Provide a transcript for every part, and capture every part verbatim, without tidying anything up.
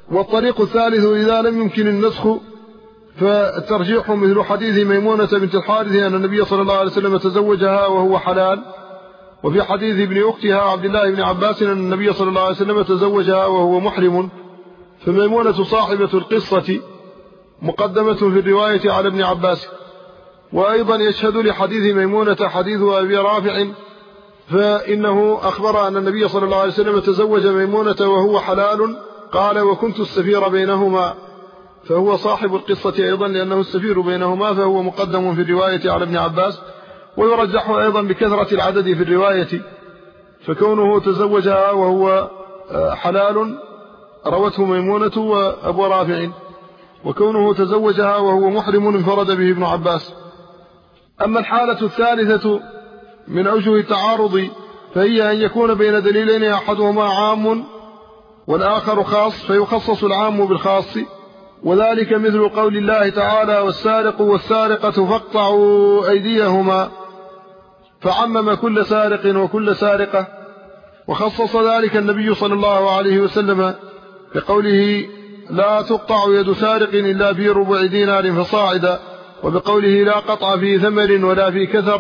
والطريق الثالث إذا لم يمكن النسخ فالترجيح مثل حديث ميمونة بنت الحارث أن النبي صلى الله عليه وسلم تزوجها وهو حلال، وفي حديث ابن أختها عبد الله بن عباس أن النبي صلى الله عليه وسلم تزوجها وهو محرم. فميمونة صاحبة القصة مقدمة في الرواية على ابن عباس. وأيضا يشهد لحديث ميمونة حديث أبي رافع، فإنه أخبر أن النبي صلى الله عليه وسلم تزوج ميمونة وهو حلال، قال وكنت السفير بينهما، فهو صاحب القصة أيضا لأنه السفير بينهما، فهو مقدم في الرواية على ابن عباس. ويرجح أيضا بكثرة العدد في الرواية، فكونه تزوجها وهو حلال روته ميمونة وأبو رافع، وكونه تزوجها وهو محرم انفرد به ابن عباس. أما الحالة الثالثة من أوجه التعارض فهي أن يكون بين دليلين أحدهما عام والآخر خاص، فيخصص العام بالخاص، وذلك مثل قول الله تعالى والسارق والسارقة فاقطعوا أيديهما، فعمم كل سارق وكل سارقة. وخصص ذلك النبي صلى الله عليه وسلم بقوله لا تقطع يد سارق إلا في ربع دينار فصاعدا، وبقوله لا قطع في ثمر ولا في كثر،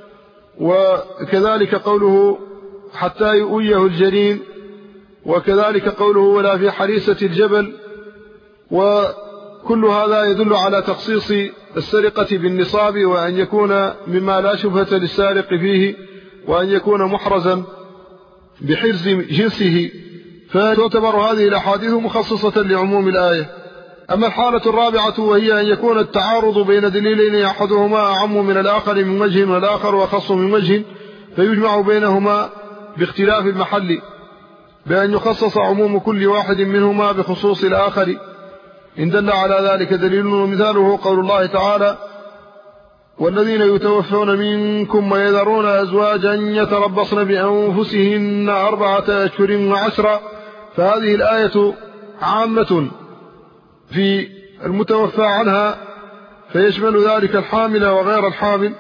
وكذلك قوله حتى يؤيه الجنين، وكذلك قوله ولا في حريسة الجبل. وكل هذا يدل على تخصيص السرقة بالنصاب، وأن يكون مما لا شبهة للسارق فيه، وأن يكون محرزا بحرز جنسه، فتعتبر هذه الأحاديث مخصصة لعموم الآية. أما الحالة الرابعة وهي أن يكون التعارض بين دليلين أحدهما أعم من الآخر من وجه والآخر وخص من وجه، فيجمع بينهما باختلاف المحل بأن يخصص عموم كل واحد منهما بخصوص الآخر إن دل على ذلك دليل. ومثاله قول الله تعالى والذين يتوفون منكم ويذرون أزواجا يتربصن بأنفسهن أربعة أشهر وعشرا، فهذه الآية عامة في المتوفى عنها، فيشمل ذلك الحامل وغير الحامل،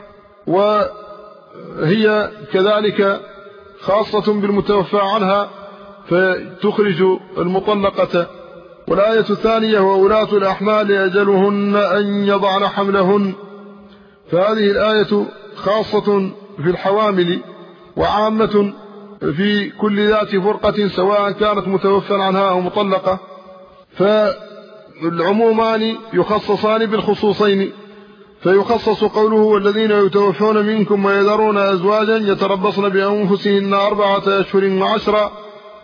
وهي كذلك خاصة بالمتوفى عنها فتخرج المطلقة. والآية الثانية وأولاة الأحمال أجلهن أن يضعن حملهن، فهذه الآية خاصة في الحوامل وعامة في كل ذات فرقة سواء كانت متوفى عنها أو مطلقة، فالعمومان يخصصان بالخصوصين. فيخصص قوله والذين يتوفون منكم ويذرون أزواجا يتربصن بأنفسهن أربعة أشهر وعشرا،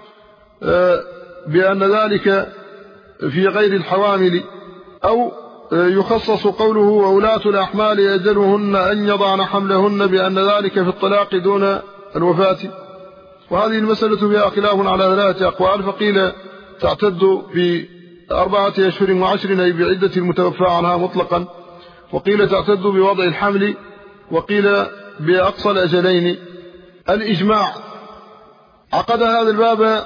بأن ذلك في غير الحوامل. أو يخصص قوله وأولاة الأحمال أجلهن أن يضعن حملهن، بأن ذلك في الطلاق دون الوفاة. وهذه المسألة فيها خلاف على ثلاثة أقوال، فقيل تعتد بأربعة أشهر وعشر أي بعدة المتوفى عنها مطلقا، وقيل تعتد بوضع الحمل، وقيل بأقصى الأجلين. الإجماع عقد هذا الباب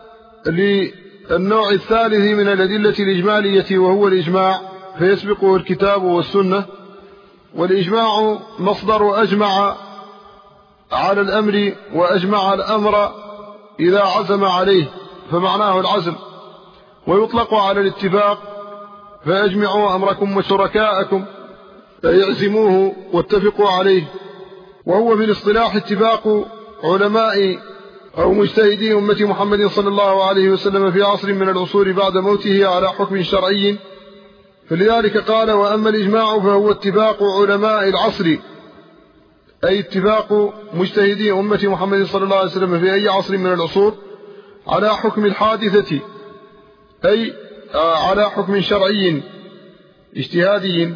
للنوع الثالث من الأدلة الإجمالية وهو الإجماع، فيسبقه الكتاب والسنة. والإجماع مصدر أجمع على الأمر، وأجمع الأمر إذا عزم عليه فمعناه العزم، ويطلق على الاتفاق، فأجمعوا أمركم وشركاءكم فيعزموه واتفقوا عليه. وهو في الاصطلاح اتفاق علماء أو مجتهدي أمة محمد صلى الله عليه وسلم في عصر من العصور بعد موته على حكم شرعي. فلذلك قال وأما الإجماع فهو اتفاق علماء العصر، أي اتفاق مجتهدي أمة محمد صلى الله عليه وسلم في أي عصر من العصور على حكم الحادثة، أي على حكم شرعي اجتهادي.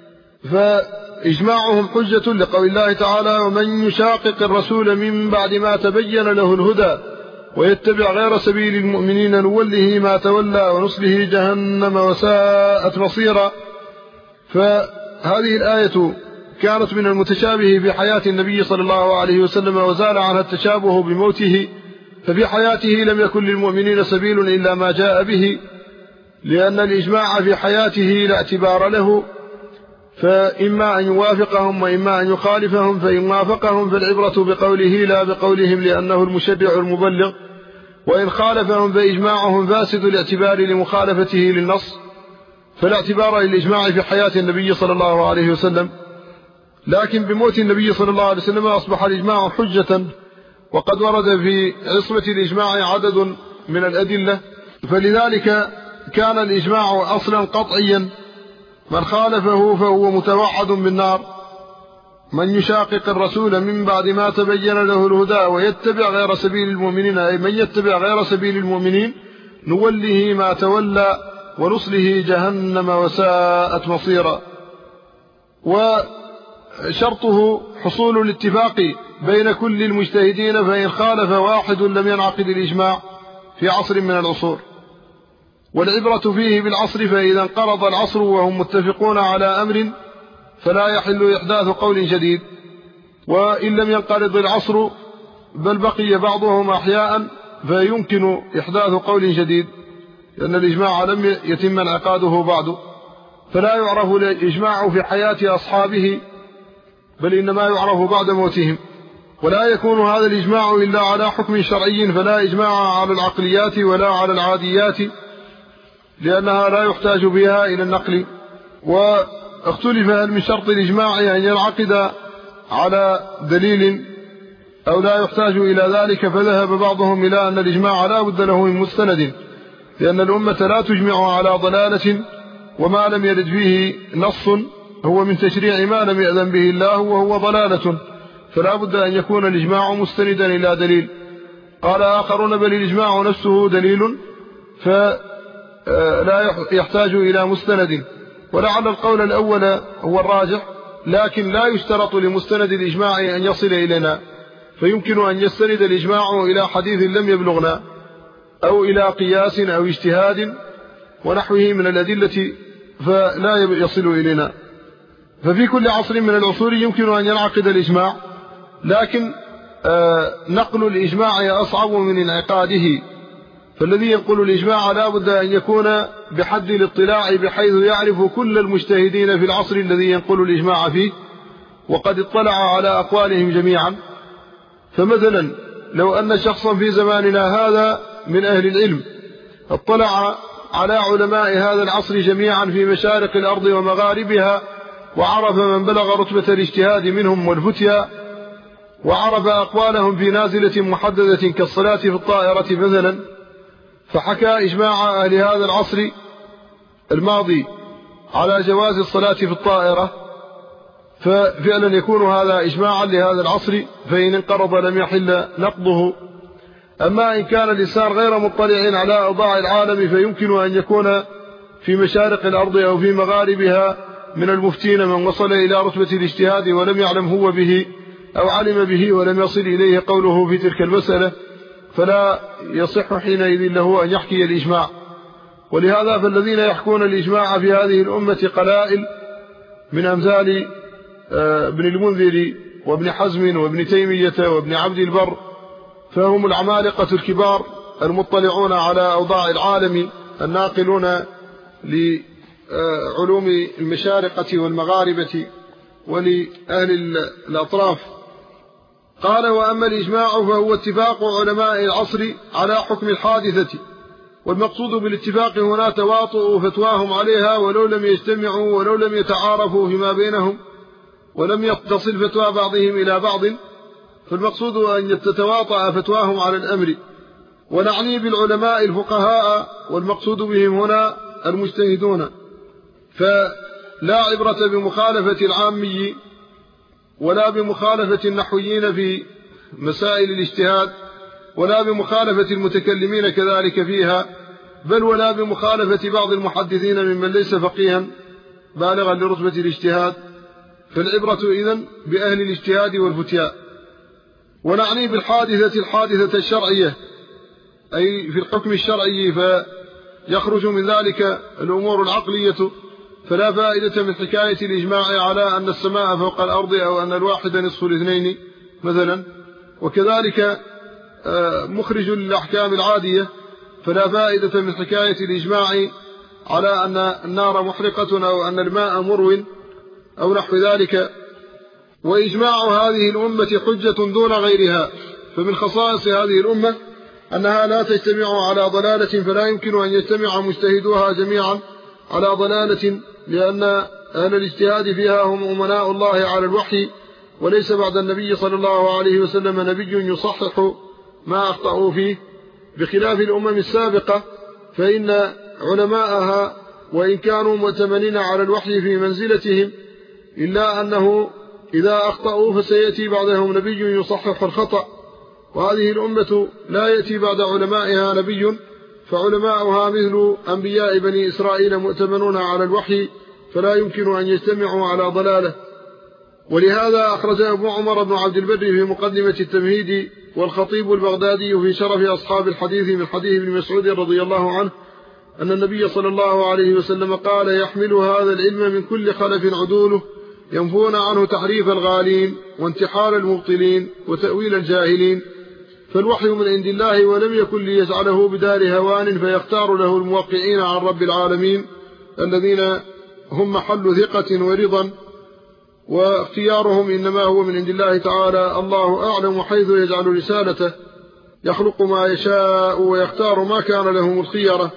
فإجماعهم حجة لقول الله تعالى ومن يشاقق الرسول من بعد ما تبين له الهدى ويتبع غير سبيل المؤمنين نوله ما تولى ونصله جهنم وساءت مصيرا. فهذه الآية كانت من المتشابه في حياة النبي صلى الله عليه وسلم وزال عنها التشابه بموته، ففي حياته لم يكن للمؤمنين سبيل إلا ما جاء به، لأن الإجماع في حياته لا اعتبار له، فإما أن يوافقهم وإما أن يخالفهم، فإن وافقهم فالعبرة بقوله لا بقولهم لأنه المشرع المبلغ، وإن خالفهم فإجماعهم فاسد الاعتبار لمخالفته للنص، فلا اعتبار للإجماع في حياة النبي صلى الله عليه وسلم، لكن بموت النبي صلى الله عليه وسلم أصبح الإجماع حجة، وقد ورد في عصمة الإجماع عدد من الأدلة، فلذلك كان الإجماع أصلا قطعيا، من خالفه فهو متوعد بالنار. من يشاقق الرسول من بعد ما تبين له الهدى ويتبع غير سبيل المؤمنين، أي من يتبع غير سبيل المؤمنين نوله ما تولى ونصله جهنم وساءت مصيرا. وشرطه حصول الاتفاق بين كل المجتهدين، فإن خالف واحد لم ينعقد الإجماع في عصر من العصور. والعبرة فيه بالعصر، فإذا انقرض العصر وهم متفقون على أمر فلا يحل إحداث قول جديد، وإن لم ينقرض العصر بل بقي بعضهم أحياء فيمكن إحداث قول جديد، لأن الإجماع لم يتم انعقاده بعد، فلا يعرف الإجماع في حياة أصحابه بل إنما يعرف بعد موتهم. ولا يكون هذا الإجماع إلا على حكم شرعي، فلا إجماع على العقليات ولا على العاديات، لأنها لا يحتاج بها إلى النقل. واختلف هل من شرط الإجماع أن ينعقد على دليل أو لا يحتاج إلى ذلك، فذهب بعضهم إلى أن الإجماع لا بد له من مستند، لأن الأمة لا تجمع على ضلالة، وما لم يرد فيه نص هو من تشريع ما لم يأذن به الله وهو ضلالة، فلا بد أن يكون الإجماع مستندا إلى دليل. قال آخرون بل الإجماع نفسه دليل فلا يحتاج إلى مستند، ولعل القول الأول هو الراجح، لكن لا يشترط لمستند الإجماع أن يصل إلينا، فيمكن أن يستند الإجماع إلى حديث لم يبلغنا أو إلى قياس أو اجتهاد ونحوه من الأدلة فلا يصل إلينا. ففي كل عصر من العصور يمكن أن ينعقد الإجماع، لكن نقل الإجماع أصعب من انعقاده، فالذي ينقل الإجماع لا بد أن يكون بحد الاطلاع بحيث يعرف كل المجتهدين في العصر الذي ينقل الإجماع فيه وقد اطلع على أقوالهم جميعا. فمثلا لو أن شخصا في زماننا هذا من أهل العلم اطلع على علماء هذا العصر جميعا في مشارق الأرض ومغاربها، وعرف من بلغ رتبة الاجتهاد منهم والفتيا، وعرف أقوالهم في نازلة محددة كالصلاة في الطائرة مثلا، فحكى إجماع أهل هذا العصر الماضي على جواز الصلاة في الطائرة، ففعلا يكون هذا إجماعا لهذا العصر، فإن انقرض لم يحل نقضه. أما إن كان الإنسان غير مطلع على أوضاع العالم فيمكن أن يكون في مشارق الأرض أو في مغاربها من المفتين من وصل إلى رتبة الاجتهاد ولم يعلم هو به أو علم به ولم يصل إليه قوله في تلك المسألة، فلا يصح حينئذ له أن يحكي الإجماع. ولهذا فالذين يحكون الإجماع في هذه الأمة قلائل من أمثال ابن المنذر وابن حزم وابن تيمية وابن عبد البر، فهم العمالقة الكبار المطلعون على أوضاع العالم الناقلون لعلوم المشارقة والمغاربة ولأهل الأطراف. قال وأما الإجماع فهو اتفاق علماء العصر على حكم الحادثة، والمقصود بالاتفاق هنا تواطؤ فتواهم عليها ولو لم يجتمعوا ولو لم يتعارفوا فيما بينهم ولم يتصل فتوى بعضهم إلى بعض، فالمقصود أن تتواطأ فتواهم على الأمر. ونعني بالعلماء الفقهاء، والمقصود بهم هنا المجتهدون، فلا عبرة بمخالفة العامي ولا بمخالفة النحويين في مسائل الاجتهاد، ولا بمخالفة المتكلمين كذلك فيها، بل ولا بمخالفة بعض المحدثين ممن ليس فقيها بالغا لرتبة الاجتهاد، فالعبرة إذن بأهل الاجتهاد والفتياء. ونعني بالحادثة الحادثة الشرعية، أي في الحكم الشرعي، فيخرج من ذلك الأمور العقلية، فلا فائدة من حكاية الإجماع على أن السماء فوق الأرض أو أن الواحد نصف الاثنين مثلا، وكذلك مخرج للأحكام العادية، فلا فائدة من حكاية الإجماع على أن النار محرقة أو أن الماء مرو أو نحو ذلك. وإجماع هذه الأمة حجة دون غيرها، فمن خصائص هذه الأمة أنها لا تجتمع على ضلالة، فلا يمكن أن يجتمع مجتهدوها جميعا على ضلالة، لأن أهل الاجتهاد فيها هم أمناء الله على الوحي، وليس بعد النبي صلى الله عليه وسلم نبي يصحح ما أخطأوا فيه، بخلاف الأمم السابقة، فإن علماءها وإن كانوا مؤتمنين على الوحي في منزلتهم، إلا أنه إذا أخطأوا فسيأتي بعدهم نبي يصحح الخطأ، وهذه الأمة لا يأتي بعد علمائها نبي، فعلماؤها مثل أنبياء بني إسرائيل مؤتمنون على الوحي، فلا يمكن أن يجتمعوا على ضلالة. ولهذا أخرج أبو عمر بن عبد البر في مقدمة التمهيد والخطيب البغدادي في شرف أصحاب الحديث من حديث ابن مسعود رضي الله عنه أن النبي صلى الله عليه وسلم قال: يحمل هذا العلم من كل خلف عدوله ينفون عنه تحريف الغالين وانتحال المبطلين وتأويل الجاهلين، فالوحي من عند الله، ولم يكن ليجعله بدار هوان فيختار له الموقعين عن رب العالمين الذين هم محل ثقة ورضا، واختيارهم إنما هو من عند الله تعالى. الله أعلم حيث يجعل رسالته، يخلق ما يشاء ويختار ما كان لهم الخيرة.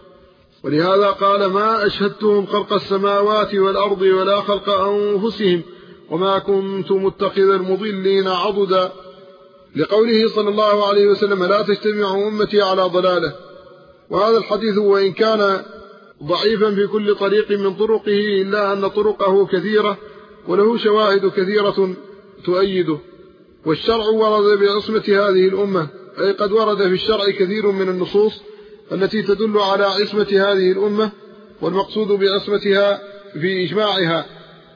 ولهذا قال: ما أشهدتهم خلق السماوات والأرض ولا خلق أنفسهم وما كنت متخذ المضلين عضدا، لقوله صلى الله عليه وسلم: لا تجتمع أمتي على ضلالة. وهذا الحديث وإن كان ضعيفا في كل طريق من طرقه، إلا أن طرقه كثيرة وله شواهد كثيرة تؤيده. والشرع ورد بعصمة هذه الأمة، أي قد ورد في الشرع كثير من النصوص التي تدل على عصمة هذه الأمة، والمقصود بعصمتها في إجماعها.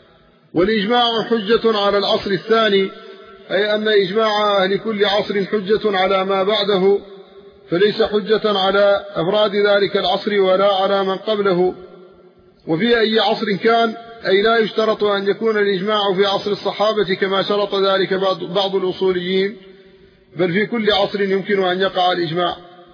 والإجماع حجة على العصر الثاني، أي أن إجماع أهل كل عصر حجة على ما بعده، فليس حجة على أفراد ذلك العصر ولا على من قبله. وفي أي عصر كان، أي لا يشترط أن يكون الإجماع في عصر الصحابة كما شرط ذلك بعض الأصوليين، بل في كل عصر يمكن أن يقع الإجماع.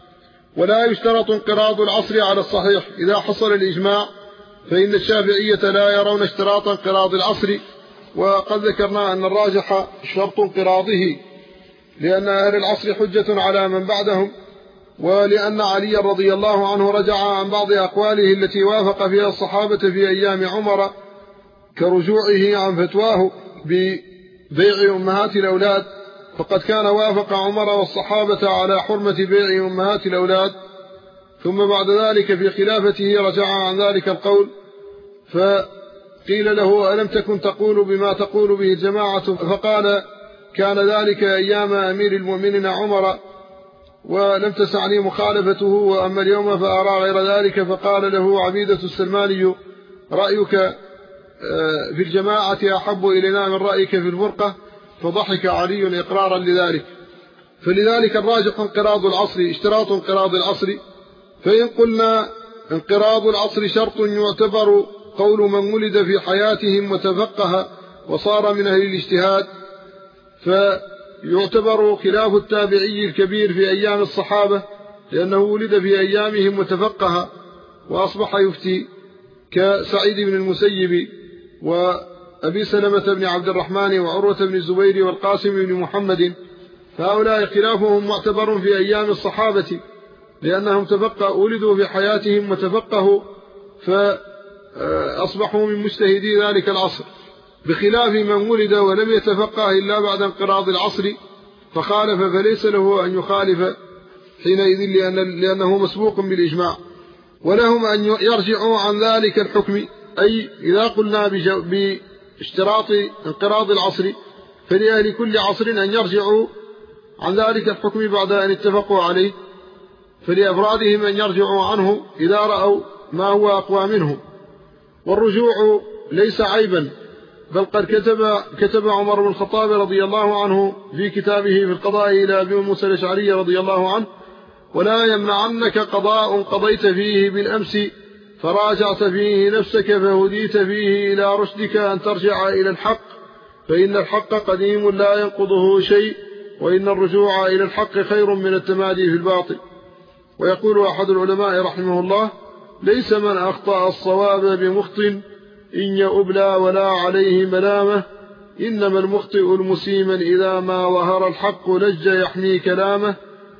ولا يشترط انقراض العصر على الصحيح إذا حصل الإجماع، فإن الشافعية لا يرون اشتراط انقراض العصر، وقد ذكرنا أن الراجح شرط انقراضه، لأن أهل العصر حجة على من بعدهم، ولأن علي رضي الله عنه رجع عن بعض أقواله التي وافق فيها الصحابة في أيام عمر، كرجوعه عن فتواه ببيع أمهات الأولاد، فقد كان وافق عمر والصحابة على حرمة بيع أمهات الأولاد، ثم بعد ذلك في خلافته رجع عن ذلك القول، فقيل له: ألم تكن تقول بما تقول به الجماعة؟ فقال: كان ذلك أيام أمير المؤمنين عمر، ولم تسعني مخالفته، وأما اليوم فأرى غير ذلك. فقال له عبيدة السلماني: رأيك في الجماعة أحب إلينا من رأيك في الفرقة. فضحك علي إقرارا لذلك. فلذلك الراجح انقراض العصر، اشتراط انقراض العصر. فإن قلنا انقراض العصر شرط يعتبر قول من ولد في حياتهم وتفقه وصار من أهل الاجتهاد، فيعتبر خلاف التابعي الكبير في أيام الصحابة، لأنه ولد في أيامهم وتفقه وأصبح يفتي، كسعيد بن المسيب وأبي سلمة بن عبد الرحمن وعروة بن الزبير والقاسم بن محمد. فهؤلاء خلافهم معتبر في أيام الصحابة، لأنهم تفقه ولدوا في حياتهم وتفقهوا، فأصبحوا من مجتهدي ذلك العصر، بخلاف من ولد ولم يتفقه إلا بعد انقراض العصر فخالف، فليس له أن يخالف حينئذ، لأن لأنه مسبوق بالإجماع. ولهم أن يرجعوا عن ذلك الحكم، أي إذا قلنا باشتراط انقراض العصر، فلأهل كل عصر أن يرجعوا عن ذلك الحكم بعد أن اتفقوا عليه، فلأفرادهم أن يرجعوا عنه إذا رأوا ما هو أقوى منه. والرجوع ليس عيبا، بل قد كتب, كتب عمر بن الخطاب رضي الله عنه في كتابه في القضاء إلى أبي موسى الأشعري رضي الله عنه: ولا يمنعنك قضاء قضيت فيه بالأمس فراجعت فيه نفسك فهديت فيه إلى رشدك أن ترجع إلى الحق، فإن الحق قديم لا ينقضه شيء، وإن الرجوع إلى الحق خير من التمادي في الباطل. ويقول أحد العلماء رحمه الله: ليس من أخطأ الصواب بمخطئ إن يؤبلى ولا عليه ملامة، إنما المخطئ المسيما إذا ما ظهر الحق لج يحمي كلامه،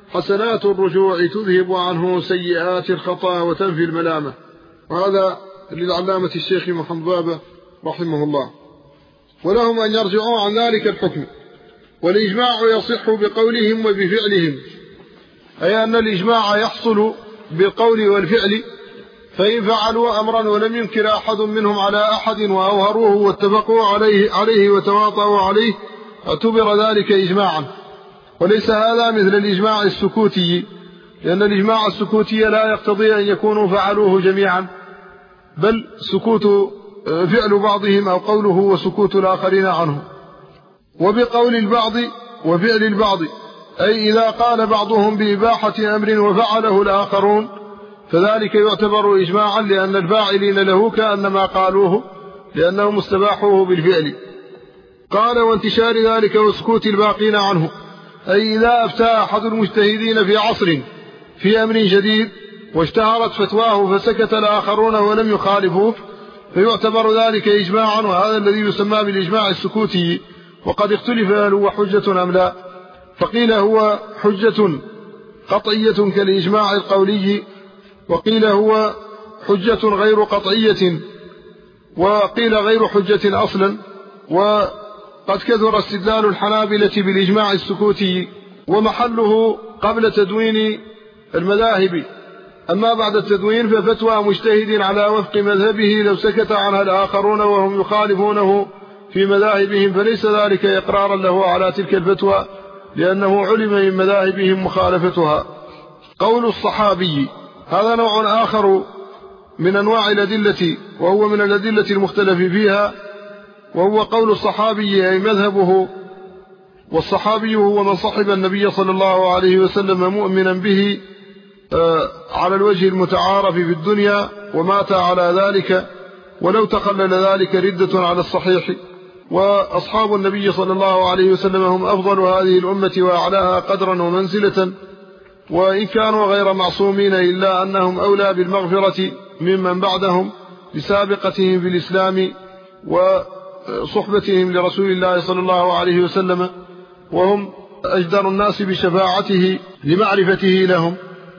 حسنات الرجوع تذهب عنه سيئات الخطأ وتنفي الملامة. وهذا للعلامة الشيخ محمد بابا رحمه الله. ولهم أن يرجعوا عن ذلك الحكم، والإجماع يصح بقولهم وبفعلهم، أي أن الإجماع يحصل بالقول والفعل، فإن فعلوا أمرا ولم ينكر أحد منهم على أحد وأوهروه واتفقوا عليه, عليه وتواطؤوا عليه اعتبر ذلك إجماعا. وليس هذا مثل الإجماع السكوتي، لأن الإجماع السكوتي لا يقتضي أن يكونوا فعلوه جميعا، بل سكوت فعل بعضهم أو قوله وسكوت الآخرين عنه. وبقول البعض وفعل البعض، أي إذا قال بعضهم بإباحة أمر وفعله الآخرون فذلك يعتبر إجماعا، لأن الفاعلين له كأنما قالوه لأنهم استباحوه بالفعل. قال وانتشار ذلك وسكوت الباقين عنه، أي إذا أفتى أحد المجتهدين في عصر في أمر جديد واشتهرت فتواه فسكت الآخرون ولم يخالفوه فيعتبر ذلك إجماعا، وهذا الذي يسمى بالإجماع السكوتي. وقد اختلف هل هو حجة أم لا، فقيل هو حجة قطعية كالإجماع القولي، وقيل هو حجة غير قطعية، وقيل غير حجة أصلا. وقد كثر استدلال الحنابلة بالإجماع السكوتي، ومحله قبل تدوين المذاهب، أما بعد التدوين ففتوى مجتهد على وفق مذهبه لو سكت عنها الآخرون وهم يخالفونه في مذاهبهم فليس ذلك إقرارا له على تلك الفتوى، لأنه علم من مذاهبهم مخالفتها. قول الصحابي هذا نوع آخر من أنواع الأدلة، وهو من الأدلة المختلف فيها، وهو قول الصحابي أي مذهبه. والصحابي هو من صحب النبي صلى الله عليه وسلم مؤمنا به على الوجه المتعارف في الدنيا ومات على ذلك، ولو تخلل ذلك ردة على الصحيح. وأصحاب النبي صلى الله عليه وسلم هم أفضل هذه الأمة وأعلاها قدرا ومنزلة، وإن كانوا غير معصومين إلا أنهم أولى بالمغفرة ممن بعدهم بسابقتهم في الإسلام وصحبتهم لرسول الله صلى الله عليه وسلم، وهم أجدر الناس بشفاعته لمعرفته لهم،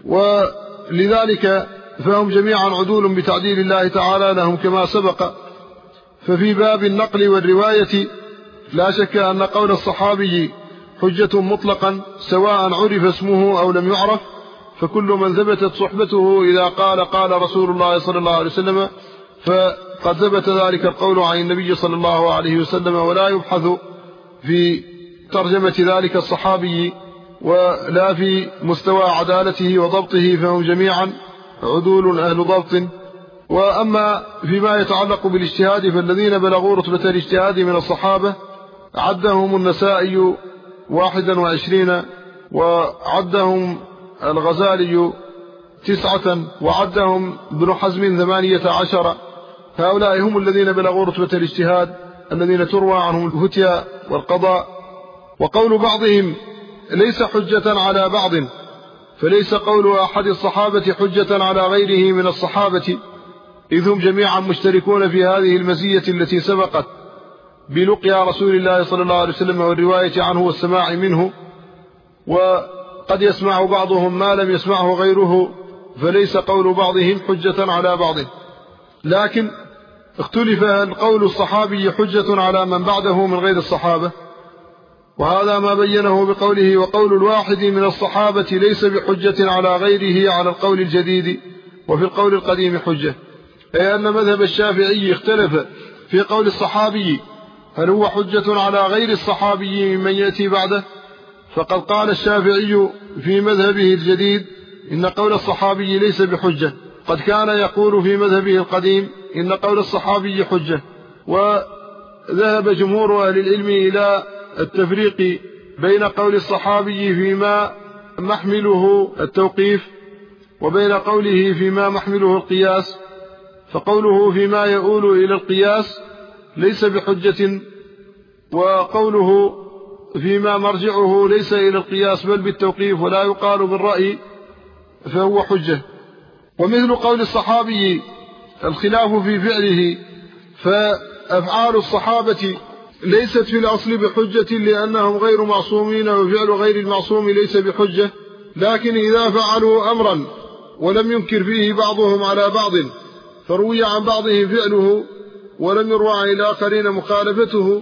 ولذلك فهم جميعا عدول بتعديل الله تعالى لهم كما سبق. ففي باب النقل والرواية لا شك أن قول الصحابي حجة مطلقا سواء عرف اسمه أو لم يعرف، فكل من ثبتت صحبته إذا قال قال رسول الله صلى الله عليه وسلم فقد ثبت ذلك القول عن النبي صلى الله عليه وسلم، ولا يبحث في ترجمة ذلك الصحابي ولا في مستوى عدالته وضبطه، فهم جميعا عدول أهل ضبط. وأما فيما يتعلق بالاجتهاد فالذين بلغوا رتبة الاجتهاد من الصحابة عدهم النسائي واحدا وعشرين، وعدهم الغزالي تسعة، وعدهم ابن حزم ثمانية عشر. هؤلاء هم الذين بلغوا رتبة الاجتهاد الذين تروى عنهم الفتيا والقضاء. وقول بعضهم ليس حجة على بعض، فليس قول أحد الصحابة حجة على غيره من الصحابة، إذ هم جميعا مشتركون في هذه المزية التي سبقت بلقيا رسول الله صلى الله عليه وسلم والرواية عنه والسماع منه. وقد يسمع بعضهم ما لم يسمعه غيره، فليس قول بعضهم حجة على بعض. لكن اختلف القول الصحابي حجة على من بعده من غير الصحابة، وهذا ما بينه بقوله وقول الواحد من الصحابة ليس بحجة على غيره على القول الجديد، وفي القول القديم حجة. أي أن مذهب الشافعي اختلف في قول الصحابي هل هو حجة على غير الصحابي ممن يأتي بعده، فقد قال الشافعي في مذهبه الجديد إن قول الصحابي ليس بحجة، قد كان يقول في مذهبه القديم إن قول الصحابي حجة. وذهب جمهور أهل العلم إلى التفريق بين قول الصحابي فيما محمله التوقيف وبين قوله فيما محمله القياس، فقوله فيما يؤول إلى القياس ليس بحجة، وقوله فيما مرجعه ليس إلى القياس بل بالتوقيف ولا يقال بالرأي فهو حجة. ومثل قول الصحابي الخلاف في فعله، فأفعال الصحابة ليست في الأصل بحجة لأنهم غير معصومين، وفعل غير المعصوم ليس بحجة لكن إذا فعلوا أمرا ولم ينكر فيه بعضهم على بعض فروي عن بعضهم فعله ولم يروى عن الآخرين مخالفته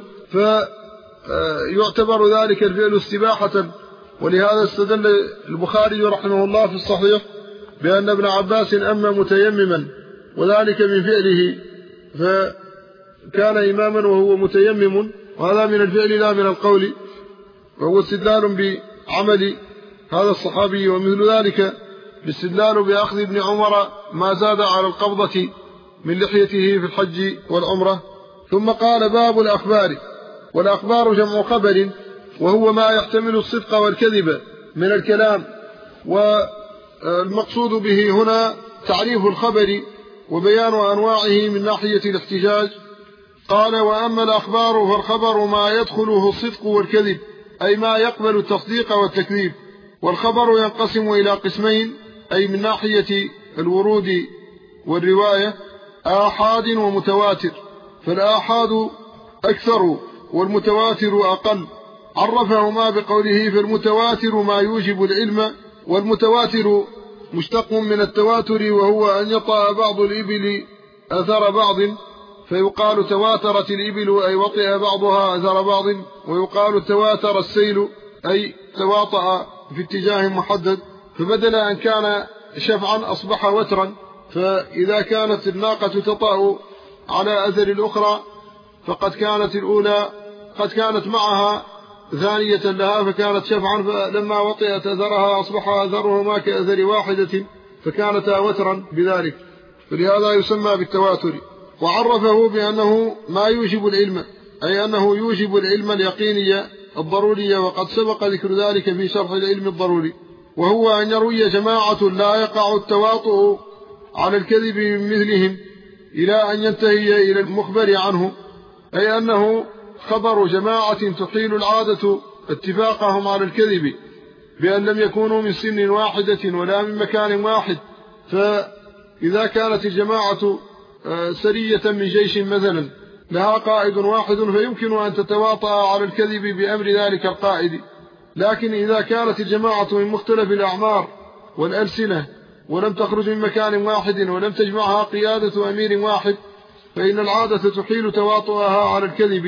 فيعتبر ذلك الفعل استباحة. ولهذا استدل البخاري رحمه الله في الصحيح بأن ابن عباس أما متيمما وذلك من فعله، فكان إماما وهو متيمم، وهذا من الفعل لا من القول، وهو استدلال بعمل هذا الصحابي. ومثل ذلك الاستدلال بأخذ ابن عمر ما زاد على القبضة من لحيته في الحج والعمرة. ثم قال: باب الأخبار. والأخبار جمع خبر، وهو ما يحتمل الصدق والكذب من الكلام، والمقصود به هنا تعريف الخبر وبيان أنواعه من ناحية الاحتجاج. قال: وأما الأخبار فالخبر ما يدخله الصدق والكذب، أي ما يقبل التصديق والتكذيب. والخبر ينقسم إلى قسمين، أي من ناحية الورود والرواية: آحاد ومتواتر. فالآحاد أكثر والمتواتر أقل. عرفهما بقوله: فالمتواتر ما يوجب العلم. والمتواتر مشتق من التواتر، وهو أن يطأ بعض الإبل أثر بعض، فيقال تواترت الإبل أي وطئ بعضها أثر بعض. ويقال تواتر السيل أي تواطأ في اتجاه محدد. فبدل أن كان شفعا أصبح وترا. فإذا كانت الناقة تطأ على أثر الأخرى فقد كانت الأولى قد كانت معها ثانية لها فكانت شفعا، فلما وطئت أثرها أصبح أثرهما كأثر واحدة فكانتا وترا بذلك، فلهذا يسمى بالتواتر. وعرفه بأنه ما يوجب العلم، أي أنه يوجب العلم اليقيني الضروري، وقد سبق ذكر ذلك في شرح العلم الضروري. وهو أن يروي جماعة لا يقع التواطؤ على الكذب من مثلهم إلى أن ينتهي إلى المخبر عنه، أي أنه خبر جماعة تحيل العادة اتفاقهم على الكذب بأن لم يكونوا من سن واحدة ولا من مكان واحد. فإذا كانت الجماعة سرية من جيش مثلا لها قائد واحد فيمكن أن تتواطأ على الكذب بأمر ذلك القائد. لكن إذا كانت الجماعة من مختلف الأعمار والألسنة ولم تخرج من مكان واحد ولم تجمعها قيادة أمير واحد فإن العادة تحيل تواطؤها على الكذب،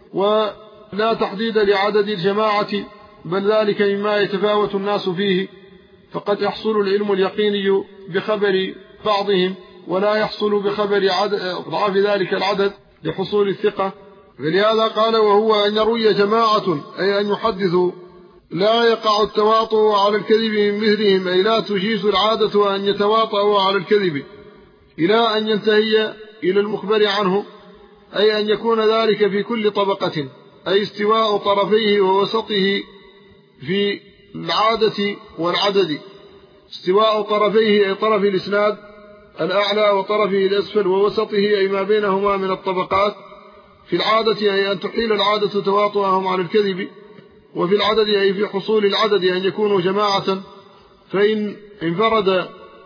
ولا تحديد لعدد الجماعة، بل ذلك مما يتفاوت الناس فيه. فقد يحصل العلم اليقيني بخبر بعضهم ولا يحصل بخبر ضعف ذلك العدد لحصول الثقة. فلهذا قال: وهو أن يروي جماعة، أي أن يحدثوا لا يقع التواطؤ على الكذب من مثلهم، أي لا تجيز العادة أن يتواطؤوا على الكذب إلى أن ينتهي إلى المخبر عنه، أي أن يكون ذلك في كل طبقة، أي استواء طرفيه ووسطه في العادة والعدد. استواء طرفيه أي طرف الإسناد الأعلى وطرفه الأسفل، ووسطه أي ما بينهما من الطبقات. في العادة أي أن تحيل العادة تواطؤهم على الكذب، وفي العدد أي في حصول العدد أن يكونوا جماعة. فإن انفرد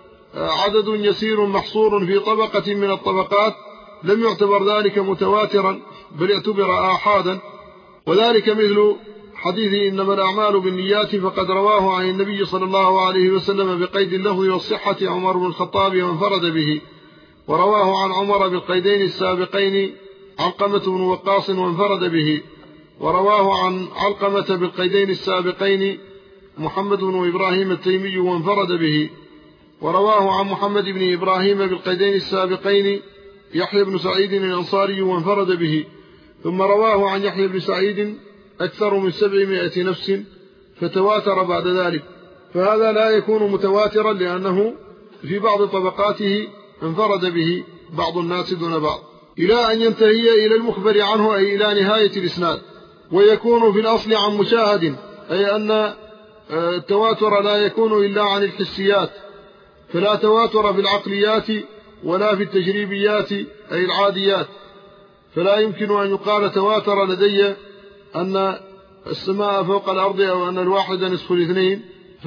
عدد يسير محصور في طبقة من الطبقات لم يعتبر ذلك متواترا بل اعتبر آحادا. وذلك مثل حديث إنما الأعمال بالنيات، فقد رواه عن النبي صلى الله عليه وسلم بقيد اللفظ والصحة عمر بن الخطاب وانفرد به، ورواه عن عمر بالقيدين السابقين علقمة بن وقاص وانفرد به، ورواه عن علقمة بالقيدين السابقين محمد بن إبراهيم التيمي وانفرد به، ورواه عن محمد بن إبراهيم بالقيدين السابقين يحيى بن سعيد الأنصاري وانفرد به، ثم رواه عن يحيى بن سعيد أكثر من سبعمائة نفس فتواتر بعد ذلك. فهذا لا يكون متواترا لأنه في بعض طبقاته انفرد به بعض الناس دون بعض، إلى أن ينتهي إلى المخبر عنه، أي إلى نهاية الإسناد. ويكون في الأصل عن مشاهد، أي أن التواتر لا يكون إلا عن الحسيات، فلا تواتر في العقليات ولا في التجريبيات أي العاديات. فلا يمكن أن يقال تواتر لدي أن السماء فوق الأرض أو أن الواحد نصف الاثنين،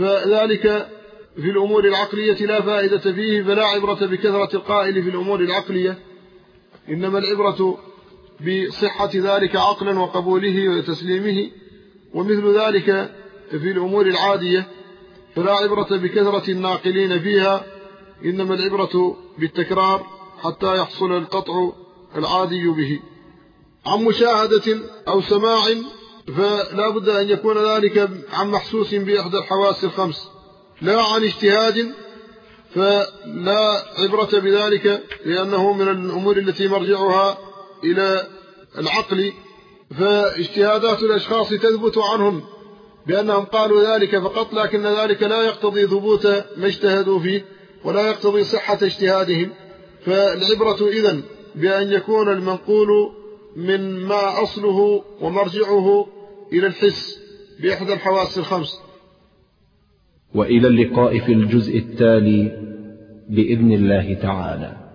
فذلك في الأمور العقلية لا فائدة فيه، فلا عبرة بكثرة القائل في الأمور العقلية، إنما العبرة بصحة ذلك عقلا وقبوله وتسليمه. ومثل ذلك في الأمور العادية، فلا عبرة بكثرة الناقلين فيها، إنما العبرة بالتكرار حتى يحصل القطع العادي به. عن مشاهدة أو سماع فلا بد أن يكون ذلك عن محسوس بإحدى الحواس الخمس، لا عن اجتهاد فلا عبرة بذلك، لأنه من الأمور التي مرجعها إلى العقل، فاجتهادات الأشخاص تثبت عنهم بأنهم قالوا ذلك فقط، لكن ذلك لا يقتضي ثبوت ما اجتهدوا فيه ولا يقتضي صحة اجتهادهم. فالعبرة إذن بأن يكون المنقول من ما أصله ومرجعه إلى الحس بإحدى الحواس الخمس. وإلى اللقاء في الجزء التالي بإذن الله تعالى.